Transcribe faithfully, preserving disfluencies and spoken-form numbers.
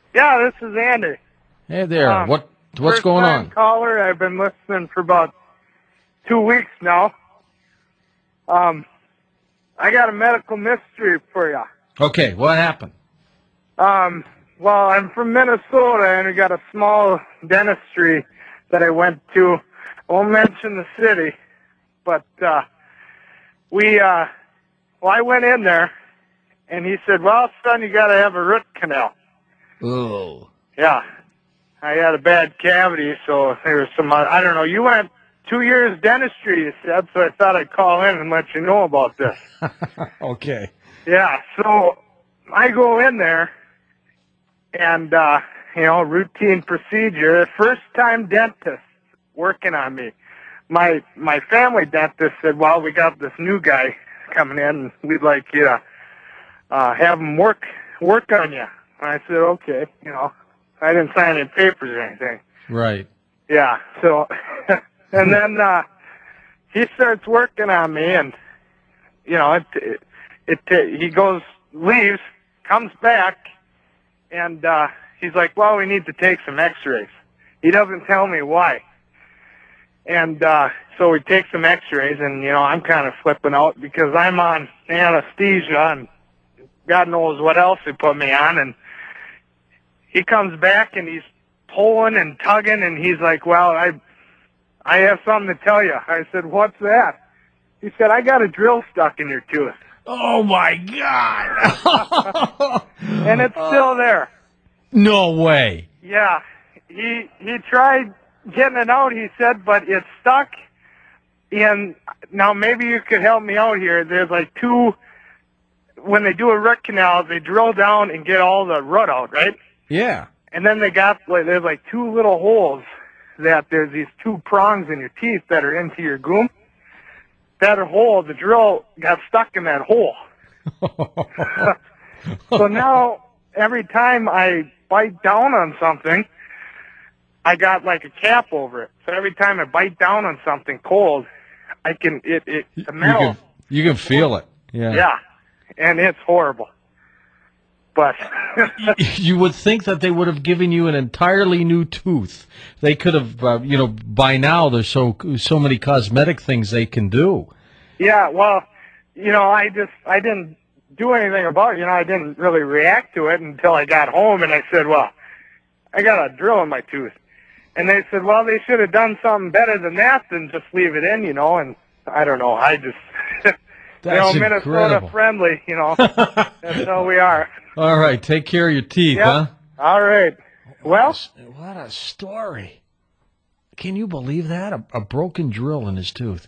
Yeah, this is Andy. Hey there. Um, what what's first going time on? caller. I've been listening for about two weeks now. Um, I got a medical mystery for you. Okay, what happened? Um, well, I'm from Minnesota, and we got a small dentistry that I went to. I won't mention the city, but uh, we, uh, well, I went in there, and he said, "Well, son, you got to have a root canal." Oh. Yeah, I had a bad cavity, so there was some. Uh, I don't know. You went two years dentistry, you said, so I thought I'd call in and let you know about this. Okay. Yeah, so I go in there, and uh, you know, routine procedure. First time dentist working on me. My my family dentist said, "Well, we got this new guy coming in, and we'd like you to uh, have him work work on you." And I said, "Okay," you know. I didn't sign any papers or anything. Right. Yeah, so, and then uh, he starts working on me, and, you know, it, it, it, he goes, leaves, comes back, and uh, he's like, "Well, we need to take some x-rays." He doesn't tell me why. And uh, so we take some x-rays, and, you know, I'm kind of flipping out because I'm on anesthesia, and God knows what else they put me on, and he comes back, and he's pulling and tugging, and he's like, "Well, I I have something to tell you." I said, "What's that?" He said, "I got a drill stuck in your tooth." Oh my God. And it's still there. No way. Yeah. He he tried getting it out, he said, but it's stuck. And now maybe you could help me out here. There's like two, when they do a root canal, they drill down and get all the root out, right? Yeah. And then they got, like, there's like two little holes that there's these two prongs in your teeth that are into your gum. That hole, the drill got stuck in that hole. So now, every time I bite down on something, I got like a cap over it. So every time I bite down on something cold, I can, it, it, the metal. You can, you can feel it. Yeah. Yeah. And it's horrible. But you would think that they would have given you an entirely new tooth. They could have, uh, you know, by now there's so so many cosmetic things they can do. Yeah, well, you know, I just, I didn't do anything about it. You know, I didn't really react to it until I got home, and I said, "Well, I got a drill in my tooth." And they said, "Well, they should have done something better than that than just leave it in," you know, and I don't know. I just, you know, Minnesota incredible. friendly, you know. That's how we are. All right, take care of your teeth, Yep. huh? All right. Well, what a story. Can you believe that? A, a broken drill in his tooth.